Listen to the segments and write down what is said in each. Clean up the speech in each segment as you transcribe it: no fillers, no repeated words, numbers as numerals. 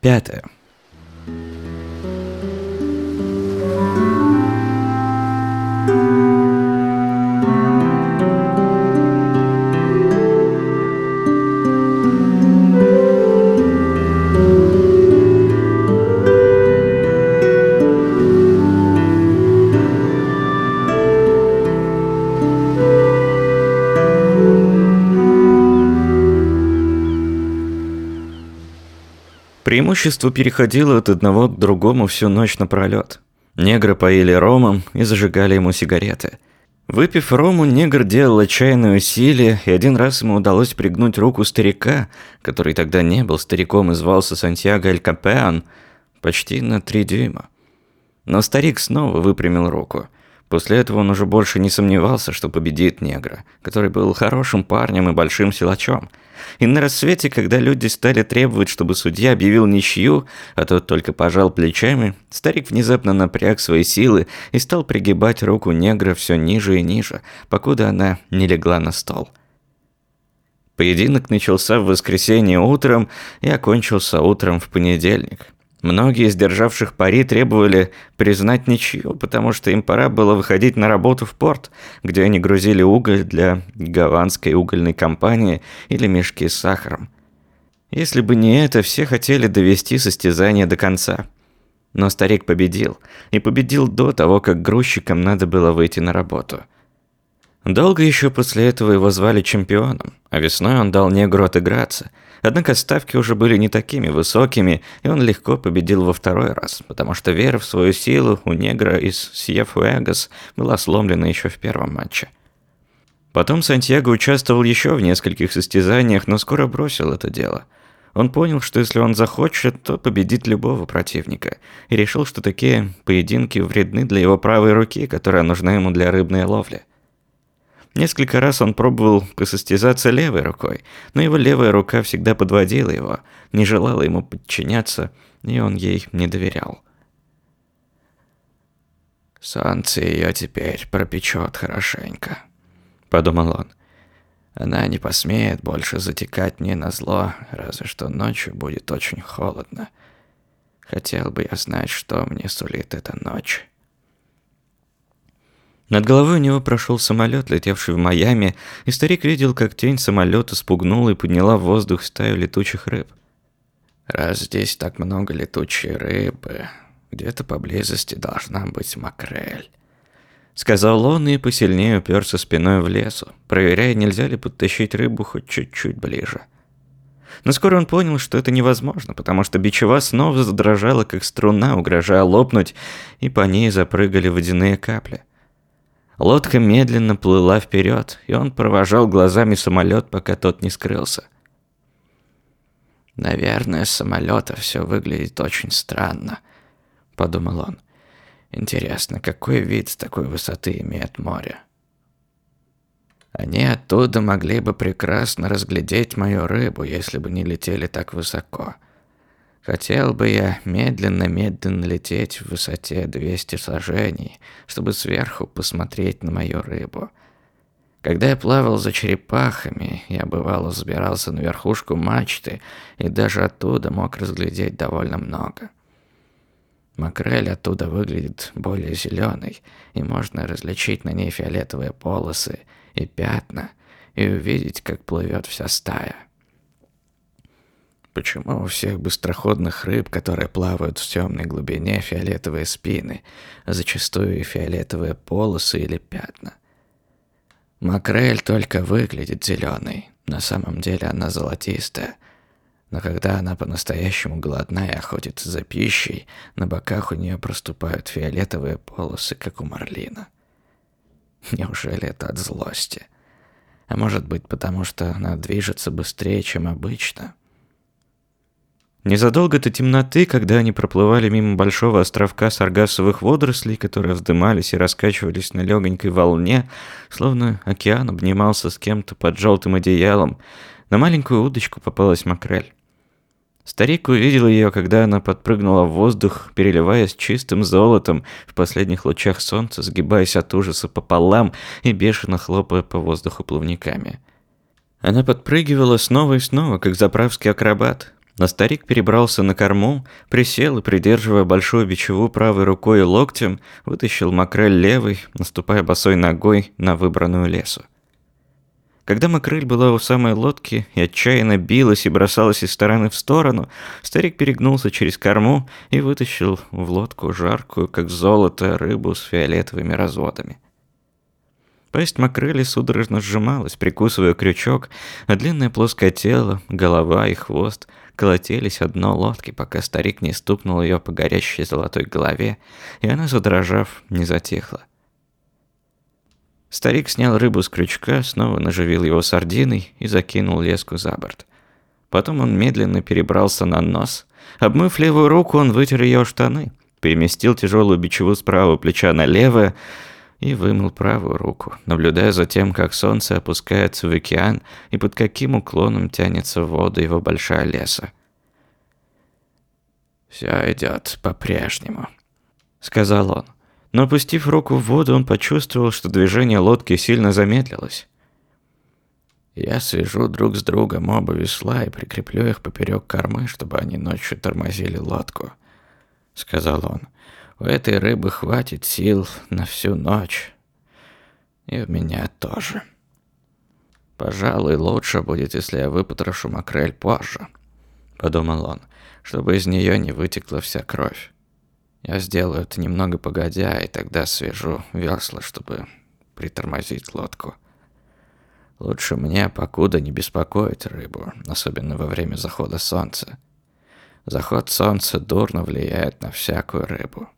5. Преимущество переходило от одного к другому всю ночь напролёт. Негры поили ромом и зажигали ему сигареты. Выпив рому, негр делал отчаянные усилия, и один раз ему удалось пригнуть руку старика, который тогда не был стариком и звался Сантьяго Эль Капеан, почти на 3 дюйма. Но старик снова выпрямил руку. После этого он уже больше не сомневался, что победит негра, который был хорошим парнем и большим силачом. И на рассвете, когда люди стали требовать, чтобы судья объявил ничью, а тот только пожал плечами, старик внезапно напряг свои силы и стал пригибать руку негра все ниже и ниже, покуда она не легла на стол. Поединок начался в воскресенье утром и окончился утром в понедельник. Многие из державших пари требовали признать ничью, потому что им пора было выходить на работу в порт, где они грузили уголь для гаванской угольной компании или мешки с сахаром. Если бы не это, все хотели довести состязание до конца. Но старик победил, и победил до того, как грузчикам надо было выйти на работу. Долго еще после этого его звали чемпионом, а весной он дал негру отыграться. Однако ставки уже были не такими высокими, и он легко победил во второй раз, потому что вера в свою силу у негра из Сьефуэгас была сломлена еще в первом матче. Потом Сантьяго участвовал еще в нескольких состязаниях, но скоро бросил это дело. Он понял, что если он захочет, то победит любого противника, и решил, что такие поединки вредны для его правой руки, которая нужна ему для рыбной ловли. Несколько раз он пробовал посостязаться левой рукой, но его левая рука всегда подводила его, не желала ему подчиняться, и он ей не доверял. «Солнце ее теперь пропечет хорошенько», — подумал он. «Она не посмеет больше затекать мне назло, разве что ночью будет очень холодно. Хотел бы я знать, что мне сулит эта ночь». Над головой у него прошел самолет, летевший в Майами, и старик видел, как тень самолета спугнула и подняла в воздух стаю летучих рыб. «Раз здесь так много летучей рыбы, где-то поблизости должна быть макрель», — сказал он и посильнее уперся спиной в лесу, проверяя, нельзя ли подтащить рыбу хоть чуть-чуть ближе. Но скоро он понял, что это невозможно, потому что бичева снова задрожала, как струна, угрожая лопнуть, и по ней запрыгали водяные капли. Лодка медленно плыла вперед, и он провожал глазами самолет, пока тот не скрылся. «Наверное, с самолета все выглядит очень странно», — подумал он. «Интересно, какой вид с такой высоты имеет море? Они оттуда могли бы прекрасно разглядеть мою рыбу, если бы не летели так высоко. Хотел бы я медленно-медленно лететь в высоте 200 саженей, чтобы сверху посмотреть на мою рыбу. Когда я плавал за черепахами, я бывало забирался на верхушку мачты и даже оттуда мог разглядеть довольно много. Макрель оттуда выглядит более зеленой, и можно различить на ней фиолетовые полосы и пятна, и увидеть, как плывет вся стая. Почему у всех быстроходных рыб, которые плавают в темной глубине, фиолетовые спины, а зачастую и фиолетовые полосы или пятна? Макрель только выглядит зеленой, на самом деле она золотистая. Но когда она по-настоящему голодна и охотится за пищей, на боках у нее проступают фиолетовые полосы, как у марлина. Неужели это от злости? А может быть, потому что она движется быстрее, чем обычно? Незадолго до темноты, когда они проплывали мимо большого островка саргассовых водорослей, которые вздымались и раскачивались на легонькой волне, словно океан обнимался с кем-то под желтым одеялом, на маленькую удочку попалась макрель. Старик увидел ее, когда она подпрыгнула в воздух, переливаясь чистым золотом в последних лучах солнца, сгибаясь от ужаса пополам и бешено хлопая по воздуху плавниками. Она подпрыгивала снова и снова, как заправский акробат. Но старик перебрался на корму, присел и, придерживая большую бичеву правой рукой и локтем, вытащил макрель левой, наступая босой ногой на выбранную лесу. Когда макрель была у самой лодки и отчаянно билась и бросалась из стороны в сторону, старик перегнулся через корму и вытащил в лодку жаркую, как золото, рыбу с фиолетовыми разводами. Пасть макрели судорожно сжималась, прикусывая крючок, а длинное плоское тело, голова и хвост колотились о дно лодки, пока старик не стукнул ее по горящей золотой голове, и она, задрожав, не затихла. Старик снял рыбу с крючка, снова наживил его сардиной и закинул леску за борт. Потом он медленно перебрался на нос. Обмыв левую руку, он вытер ее о штаны, переместил тяжелую бичеву с правого плеча на левое и вымыл правую руку, наблюдая за тем, как солнце опускается в океан и под каким уклоном тянется в воду его большая леса. «Все идет по-прежнему», — сказал он. Но, опустив руку в воду, он почувствовал, что движение лодки сильно замедлилось. «Я свяжу друг с другом оба весла и прикреплю их поперек кормы, чтобы они ночью тормозили лодку», — сказал он. «У этой рыбы хватит сил на всю ночь. И у меня тоже. Пожалуй, лучше будет, если я выпотрошу макрель позже», — подумал он, «чтобы из нее не вытекла вся кровь. Я сделаю это немного погодя, и тогда свяжу весла, чтобы притормозить лодку. Лучше мне покуда не беспокоить рыбу, особенно во время захода солнца. Заход солнца дурно влияет на всякую рыбу».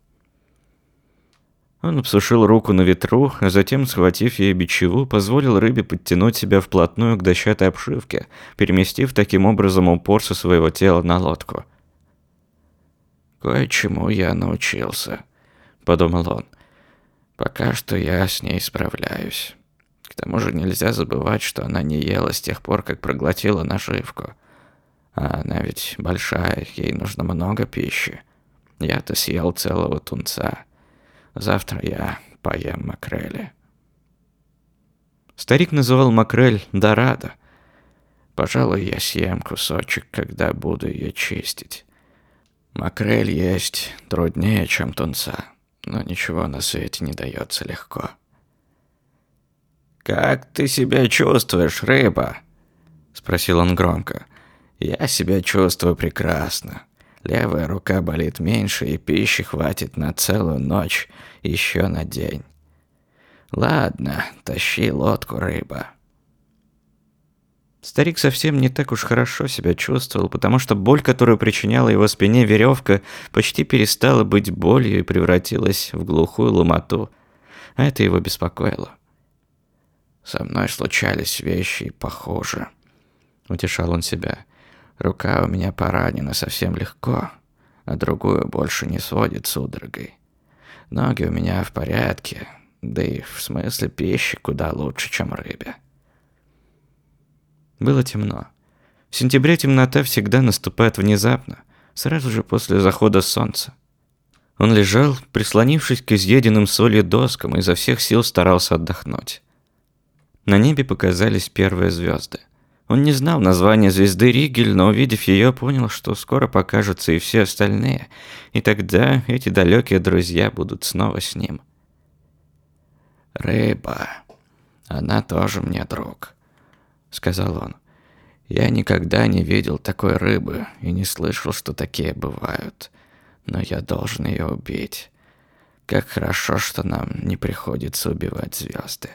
Он обсушил руку на ветру, а затем, схватив ей бичеву, позволил рыбе подтянуть себя вплотную к дощатой обшивке, переместив таким образом упор со своего тела на лодку. «Кое-чему я научился», — подумал он. «Пока что я с ней справляюсь. К тому же нельзя забывать, что она не ела с тех пор, как проглотила наживку. А она ведь большая, ей нужно много пищи. Я-то съел целого тунца. Завтра я поем макрели». Старик называл макрель дорадо. «Пожалуй, я съем кусочек, когда буду ее чистить. Макрель есть труднее, чем тунца, но ничего на свете не дается легко». «Как ты себя чувствуешь, рыба?» — спросил он громко. «Я себя чувствую прекрасно. Левая рука болит меньше, и пищи хватит на целую ночь, еще на день. Ладно, тащи лодку, рыба». Старик совсем не так уж хорошо себя чувствовал, потому что боль, которую причиняла его спине веревка, почти перестала быть болью и превратилась в глухую ломоту, а это его беспокоило. «Со мной случались вещи похуже», — утешал он себя. «Рука у меня поранена совсем легко, а другую больше не сводит судорогой. Ноги у меня в порядке, да и в смысле пищи куда лучше, чем рыбе». Было темно. В сентябре темнота всегда наступает внезапно, сразу же после захода солнца. Он лежал, прислонившись к изъеденным солью доскам, и изо всех сил старался отдохнуть. На небе показались первые звезды. Он не знал названия звезды Ригель, но, увидев ее, понял, что скоро покажутся и все остальные, и тогда эти далекие друзья будут снова с ним. «Рыба, она тоже мне друг», — сказал он. «Я никогда не видел такой рыбы и не слышал, что такие бывают, но я должен ее убить. Как хорошо, что нам не приходится убивать звезды».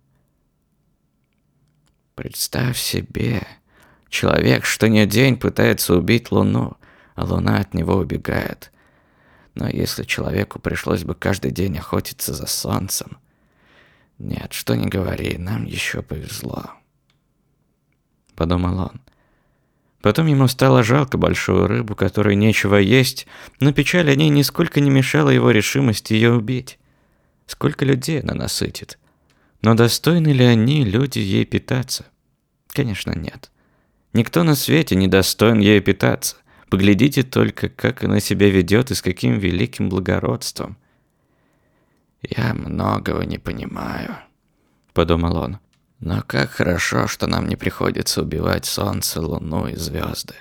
Представь себе, человек что ни день пытается убить Луну, а Луна от него убегает. Но если человеку пришлось бы каждый день охотиться за Солнцем... Нет, что ни говори, нам еще повезло, подумал он. Потом ему стало жалко большую рыбу, которой нечего есть, но печаль о ней нисколько не мешала его решимости ее убить. Сколько людей она насытит. Но достойны ли они, люди, ей питаться? Конечно, нет. Никто на свете не достоин ею питаться. Поглядите только, как она себя ведет и с каким великим благородством. «Я многого не понимаю», — подумал он. «Но как хорошо, что нам не приходится убивать солнце, луну и звезды.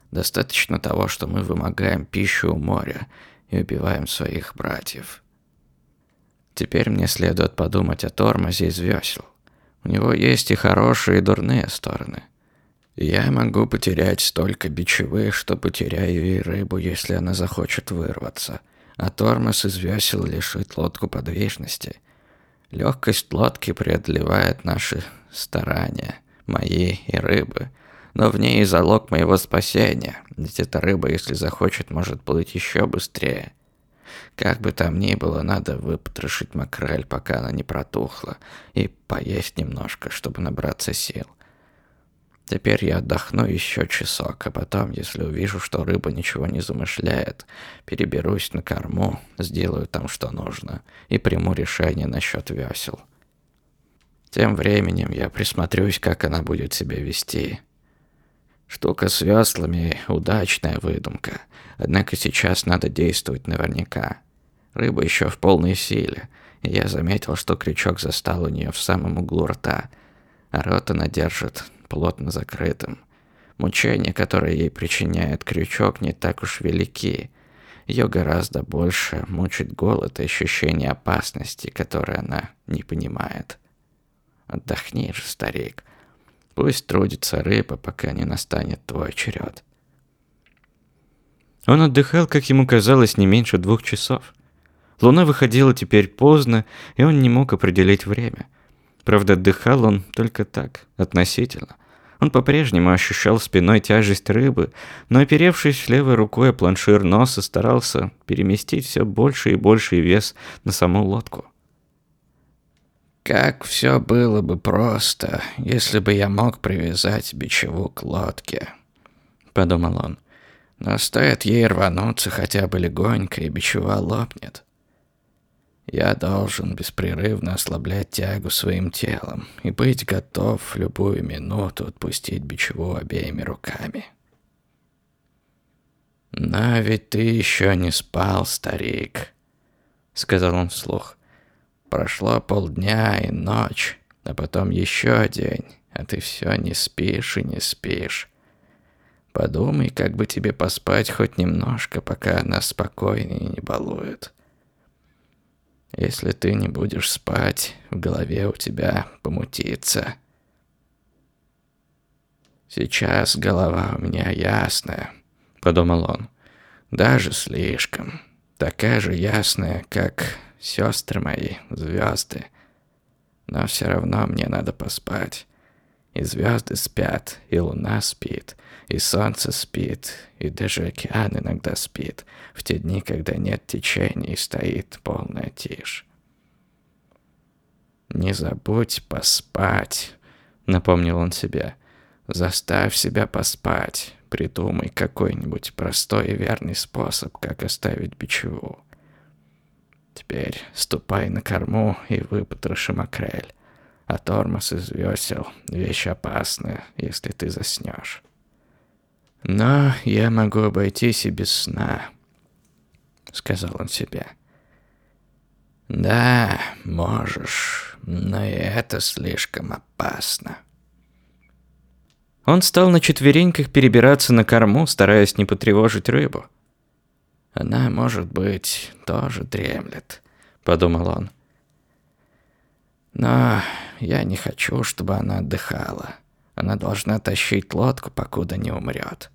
Достаточно того, что мы вымогаем пищу у моря и убиваем своих братьев. Теперь мне следует подумать о тормозе из весел. У него есть и хорошие, и дурные стороны. Я могу потерять столько бичевых, что потеряю и рыбу, если она захочет вырваться. А тормоз из весел лишит лодку подвижности. Легкость лодки преодолевает наши старания, мои и рыбы. Но в ней и залог моего спасения, ведь эта рыба, если захочет, может плыть еще быстрее. Как бы там ни было, надо выпотрошить макрель, пока она не протухла, и поесть немножко, чтобы набраться сил. Теперь я отдохну еще часок, а потом, если увижу, что рыба ничего не замышляет, переберусь на корму, сделаю там, что нужно, и приму решение насчет весел. Тем временем я присмотрюсь, как она будет себя вести. Штука с веслами – удачная выдумка, однако сейчас надо действовать наверняка. Рыба еще в полной силе, и я заметил, что крючок застал у нее в самом углу рта, а рот она держит плотно закрытым. Мучения, которые ей причиняет крючок, не так уж велики. Ее гораздо больше мучит голод и ощущение опасности, которое она не понимает. Отдохни же, старик. Пусть трудится рыба, пока не настанет твой черед. Он отдыхал, как ему казалось, не меньше 2 часов. Луна выходила теперь поздно, и он не мог определить время. Правда, отдыхал он только так, относительно. Он по-прежнему ощущал спиной тяжесть рыбы, но, оперевшись левой рукой о планшир носа, старался переместить все больше и больше вес на саму лодку. Как все было бы просто, если бы я мог привязать бичеву к лодке, подумал он. Но стоит ей рвануться хотя бы легонько, и бичева лопнет. Я должен беспрерывно ослаблять тягу своим телом и быть готов в любую минуту отпустить бичеву обеими руками. «Но ведь ты еще не спал, старик», — сказал он вслух. «Прошло полдня и ночь, а потом еще день, а ты все не спишь и не спишь. Подумай, как бы тебе поспать хоть немножко, пока она спокойнее не балует. Если ты не будешь спать, в голове у тебя помутится. Сейчас голова у меня ясная», — подумал он. «Даже слишком. Такая же ясная, как сестры мои, звезды. Но все равно мне надо поспать. И звезды спят, и луна спит, и солнце спит, и даже океан иногда спит, в те дни, когда нет течения и стоит полная тишь. «Не забудь поспать», — напомнил он себе. «Заставь себя поспать. Придумай какой-нибудь простой и верный способ, как оставить бичеву. Теперь ступай на корму и выпотроши макрель. А тормоз из весел — вещь опасная, если ты заснешь. Но я могу обойтись и без сна», — сказал он себе. «Да, можешь, но и это слишком опасно». Он стал на четвереньках перебираться на корму, стараясь не потревожить рыбу. «Она, может быть, тоже дремлет», — подумал он. «Но я не хочу, чтобы она отдыхала. Она должна тащить лодку, покуда не умрет».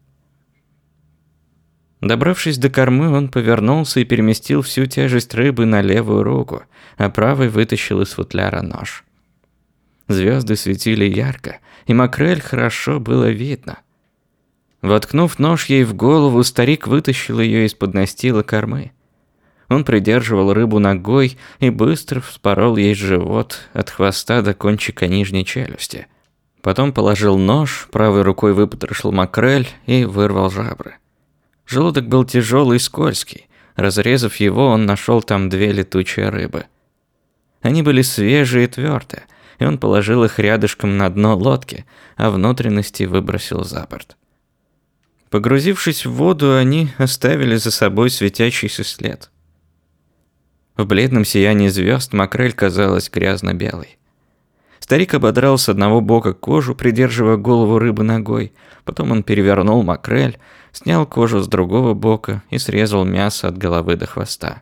Добравшись до кормы, он повернулся и переместил всю тяжесть рыбы на левую руку, а правой вытащил из футляра нож. Звезды светили ярко, и макрель хорошо было видно. Воткнув нож ей в голову, старик вытащил ее из-под настила кормы. Он придерживал рыбу ногой и быстро вспорол ей живот от хвоста до кончика нижней челюсти. Потом положил нож, правой рукой выпотрошил макрель и вырвал жабры. Желудок был тяжелый и скользкий. Разрезав его, он нашел там 2 летучие рыбы. Они были свежие и твердые, и он положил их рядышком на дно лодки, а внутренности выбросил за борт. Погрузившись в воду, они оставили за собой светящийся след. В бледном сиянии звезд макрель казалась грязно-белой. Старик ободрал с одного бока кожу, придерживая голову рыбы ногой. Потом он перевернул макрель, снял кожу с другого бока и срезал мясо от головы до хвоста.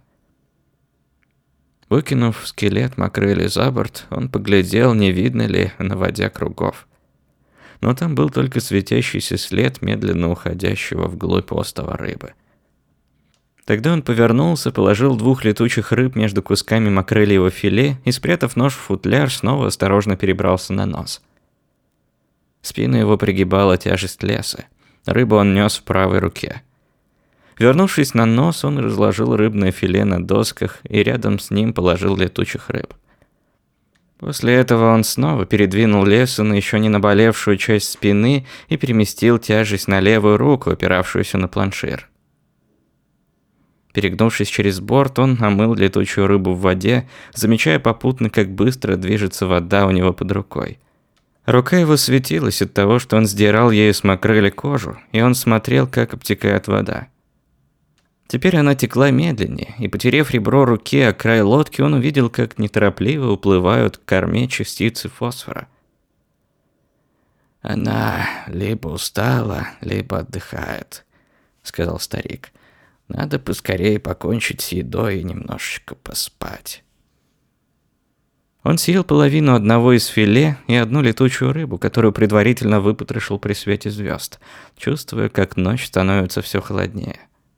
Выкинув скелет макрели за борт, он поглядел, не видно ли на воде кругов. Но там был только светящийся след медленно уходящего вглубь острова рыбы. Тогда он повернулся, положил 2 летучих рыб между кусками макрелевого филе и, спрятав нож в футляр, снова осторожно перебрался на нос. Спину его пригибала тяжесть леса. Рыбу он нес в правой руке. Вернувшись на нос, он разложил рыбное филе на досках и рядом с ним положил летучих рыб. После этого он снова передвинул лесу на еще не наболевшую часть спины и переместил тяжесть на левую руку, опиравшуюся на планшир. Перегнувшись через борт, он омыл летучую рыбу в воде, замечая попутно, как быстро движется вода у него под рукой. Рука его светилась от того, что он сдирал ею с макрели кожу, и он смотрел, как обтекает вода. Теперь она текла медленнее, и, потерев ребро руки о край лодки, он увидел, как неторопливо уплывают к корме частицы фосфора. «Она либо устала, либо отдыхает», — сказал старик. «Надо поскорее покончить с едой и немножечко поспать». Он съел половину одного из филе и одну летучую рыбу, которую предварительно выпотрошил при свете звезд, чувствуя, как ночь становится все холоднее.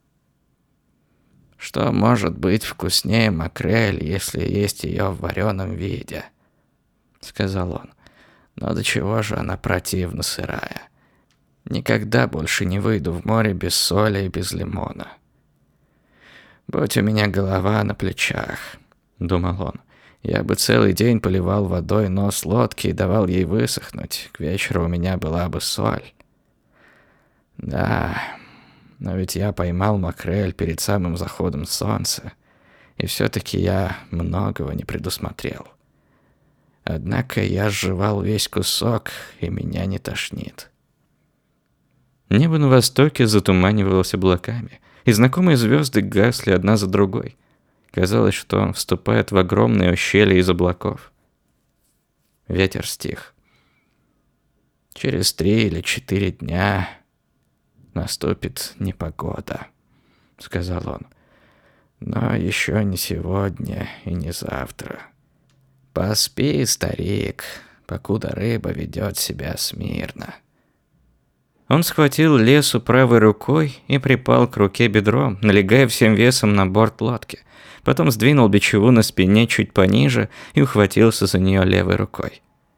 «Что может быть вкуснее макрель, если есть ее в вареном виде?» — сказал он. «Но до чего же она противно сырая? Никогда больше не выйду в море без соли и без лимона. Будь у меня голова на плечах», — думал он, — «я бы целый день поливал водой нос лодки и давал ей высохнуть. К вечеру у меня была бы соль. Да, но ведь я поймал макрель перед самым заходом солнца, и все-таки я многого не предусмотрел. Однако я сживал весь кусок, и меня не тошнит». Небо на востоке затуманивалось облаками, и знакомые звезды гасли одна за другой. Казалось, что он вступает в огромное ущелье из облаков. Ветер стих. «Через 3 или 4 дня наступит непогода», — сказал он. «Но еще не сегодня и не завтра. Поспи, старик, покуда рыба ведет себя смирно». Он схватил лесу правой рукой и припал к руке бедром, налегая всем весом на борт лодки. Потом сдвинул бичеву на спине чуть пониже и ухватился за нее левой рукой.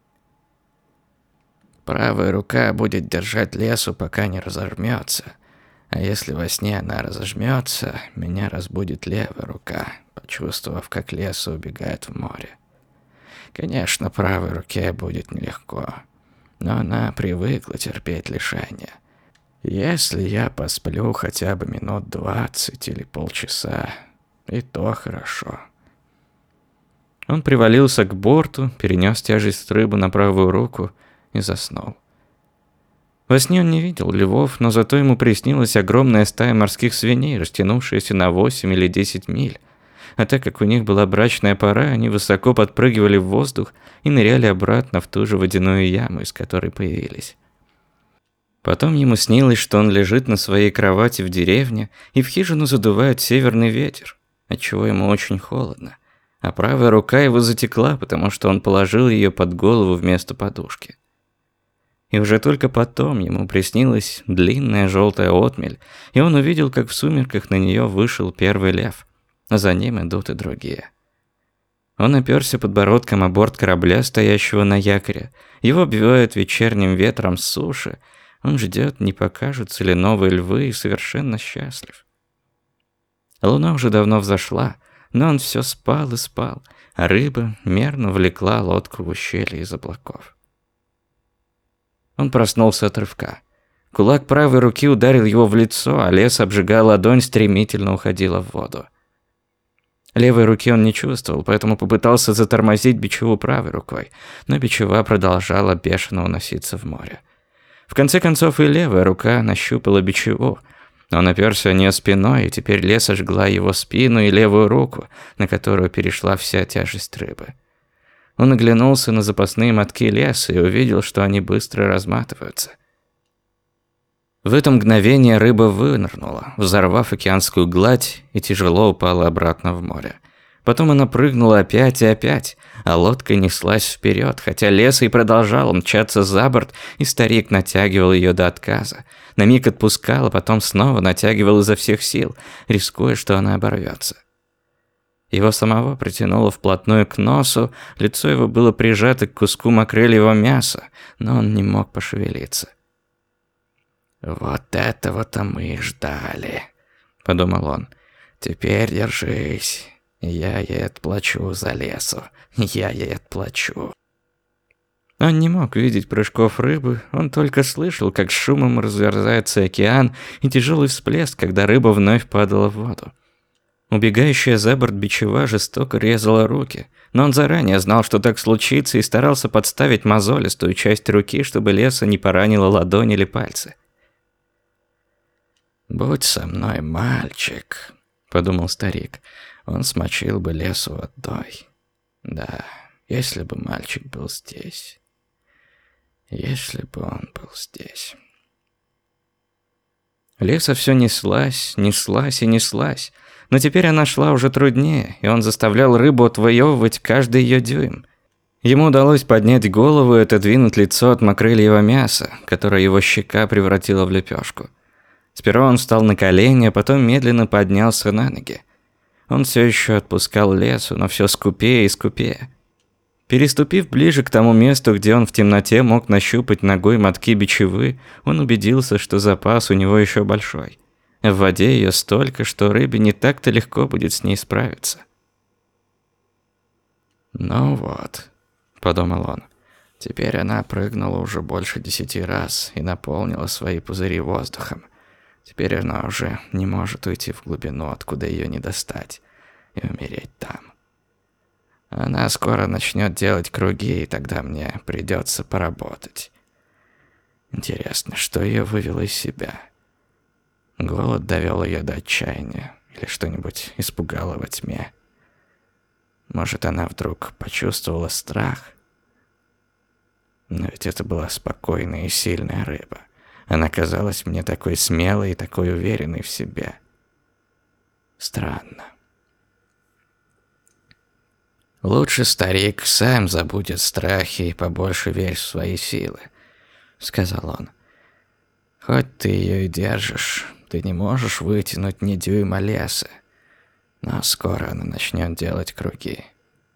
«Правая рука будет держать лесу, пока не разожмется. А если во сне она разожмется, меня разбудит левая рука, почувствовав, как леса убегает в море. Конечно, правой руке будет нелегко, но она привыкла терпеть лишения. Если я посплю хотя бы минут 20 или полчаса, и то хорошо». Он привалился к борту, перенес тяжесть рыбы на правую руку и заснул. Во сне он не видел львов, но зато ему приснилась огромная стая морских свиней, растянувшаяся на 8 или 10 миль. А так как у них была брачная пора, они высоко подпрыгивали в воздух и ныряли обратно в ту же водяную яму, из которой появились. Потом ему снилось, что он лежит на своей кровати в деревне, и в хижину задувает северный ветер, отчего ему очень холодно, а правая рука его затекла, потому что он положил ее под голову вместо подушки. И уже только потом ему приснилась длинная желтая отмель, и он увидел, как в сумерках на нее вышел первый лев, а за ним идут и другие. Он оперся подбородком о борт корабля, стоящего на якоре. Его обвивает вечерним ветром с суши. Он ждет, не покажутся ли новые львы, и совершенно счастлив. Луна уже давно взошла, но он все спал и спал, а рыба мерно влекла лодку в ущелье из облаков. Он проснулся от рывка. Кулак правой руки ударил его в лицо, а лес, обжигая ладонь, стремительно уходила в воду. Левой руки он не чувствовал, поэтому попытался затормозить бичеву правой рукой, но бичева продолжала бешено уноситься в море. В конце концов и левая рука нащупала бичеву. Он оперся о нее спиной, и теперь лес ожгла его спину и левую руку, на которую перешла вся тяжесть рыбы. Он оглянулся на запасные мотки леса и увидел, что они быстро разматываются. В это мгновение рыба вынырнула, взорвав океанскую гладь, и тяжело упала обратно в море. Потом она прыгнула опять и опять, а лодка неслась вперед, хотя лес и продолжал мчаться за борт, и старик натягивал ее до отказа. На миг отпускал, а потом снова натягивал изо всех сил, рискуя, что она оборвется. Его самого притянуло вплотную к носу, лицо его было прижато к куску макрелевого мяса, но он не мог пошевелиться. «Вот этого-то мы и ждали», — подумал он. «Теперь держись, я ей отплачу за лесу, я ей отплачу». Он не мог видеть прыжков рыбы, он только слышал, как шумом разверзается океан и тяжелый всплеск, когда рыба вновь падала в воду. Убегающая за борт бичева жестоко резала руки, но он заранее знал, что так случится, и старался подставить мозолистую часть руки, чтобы леса не поранила ладонь или пальцы. «Будь со мной мальчик», — подумал старик, — «он смочил бы лесу водой. Да, если бы мальчик был здесь. Если бы он был здесь». Леса все неслась, неслась и неслась, но теперь она шла уже труднее, и он заставлял рыбу отвоевывать каждый ее дюйм. Ему удалось поднять голову и отодвинуть лицо от макрельего мяса, которое его щека превратила в лепешку. Сперва он встал на колени, а потом медленно поднялся на ноги. Он все еще отпускал лесу, но все скупее и скупее. Переступив ближе к тому месту, где он в темноте мог нащупать ногой мотки бичевы, он убедился, что запас у него еще большой. В воде ее столько, что рыбе не так-то легко будет с ней справиться. «Ну вот», — подумал он, — «теперь она прыгнула уже больше 10 раз и наполнила свои пузыри воздухом. Теперь она уже не может уйти в глубину, откуда ее не достать, и умереть там. Она скоро начнет делать круги, и тогда мне придется поработать. Интересно, что ее вывело из себя? Голод довел ее до отчаяния, или что-нибудь испугало во тьме? Может, она вдруг почувствовала страх? Но ведь это была спокойная и сильная рыба. Она казалась мне такой смелой и такой уверенной в себе. Странно. «Лучше старик сам забудет страхи и побольше верь в свои силы», — сказал он. «Хоть ты ее и держишь, ты не можешь вытянуть ни дюйма леса, но скоро она начнет делать круги».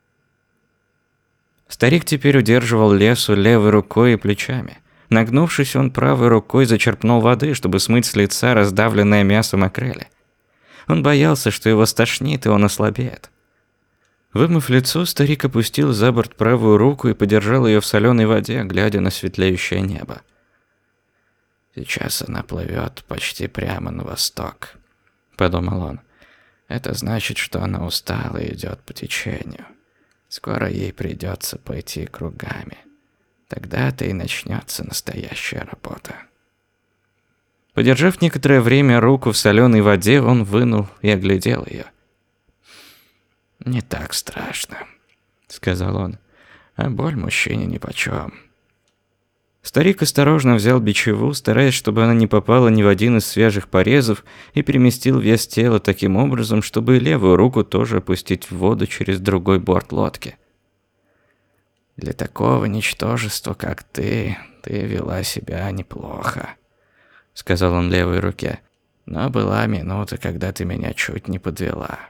Старик теперь удерживал лесу левой рукой и плечами. Нагнувшись, он правой рукой зачерпнул воды, чтобы смыть с лица раздавленное мясо макрели. Он боялся, что его стошнит, и он ослабеет. Вымыв лицо, старик опустил за борт правую руку и подержал ее в соленой воде, глядя на светлеющее небо. «Сейчас она плывет почти прямо на восток», — подумал он. «Это значит, что она устала и идет по течению. Скоро ей придется пойти кругами. Тогда-то и начнется настоящая работа». Подержав некоторое время руку в соленой воде, он вынул и оглядел ее. «Не так страшно», — сказал он, — «а боль мужчине нипочем». Старик осторожно взял бичеву, стараясь, чтобы она не попала ни в один из свежих порезов, и переместил вес тела таким образом, чтобы и левую руку тоже опустить в воду через другой борт лодки. «Для такого ничтожества, как ты вела себя неплохо», — сказал он левой руке, — «но была минута, когда ты меня чуть не подвела».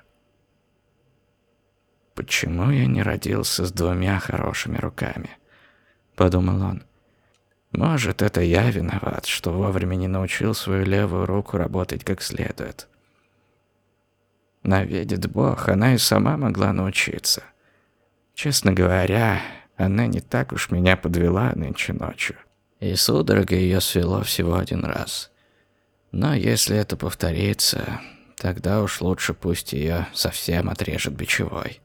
«Почему я не родился с 2 хорошими руками?» – подумал он. «Может, это я виноват, что вовремя не научил свою левую руку работать как следует. Но видит Бог, она и сама могла научиться. Честно говоря, она не так уж меня подвела нынче ночью, и судорога ее свело всего 1 раз. Но если это повторится, тогда уж лучше пусть ее совсем отрежет бичевой».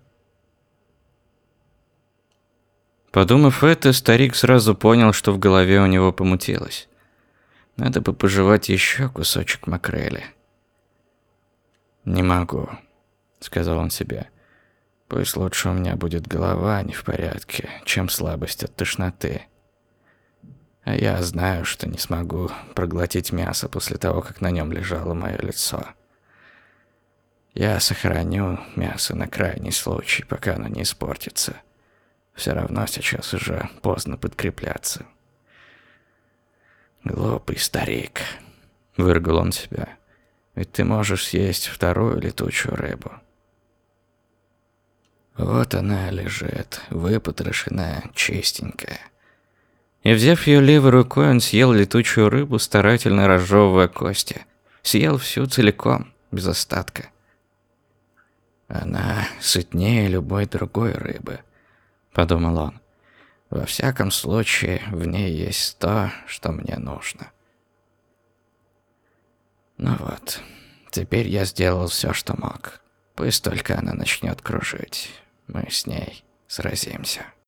Подумав это, старик сразу понял, что в голове у него помутилось. Надо бы пожевать еще кусочек макрели. «Не могу», — сказал он себе. Пусть лучше у меня будет голова не в порядке, чем слабость от тошноты. А я знаю, что не смогу проглотить мясо после того, как на нем лежало мое лицо. Я сохраню мясо на крайний случай, пока оно не испортится. Все равно сейчас уже поздно подкрепляться. Глупый старик, выругал он себя. Ведь ты можешь съесть вторую летучую рыбу. Вот она лежит, выпотрошенная, чистенькая. И, взяв ее левой рукой, он съел летучую рыбу, старательно разжевывая кости. Съел всю целиком, без остатка. «Она сытнее любой другой рыбы», — подумал он. «Во всяком случае, в ней есть то, что мне нужно». Ну вот, теперь я сделал все, что мог. Пусть только она начнет кружить. Мы с ней сразимся.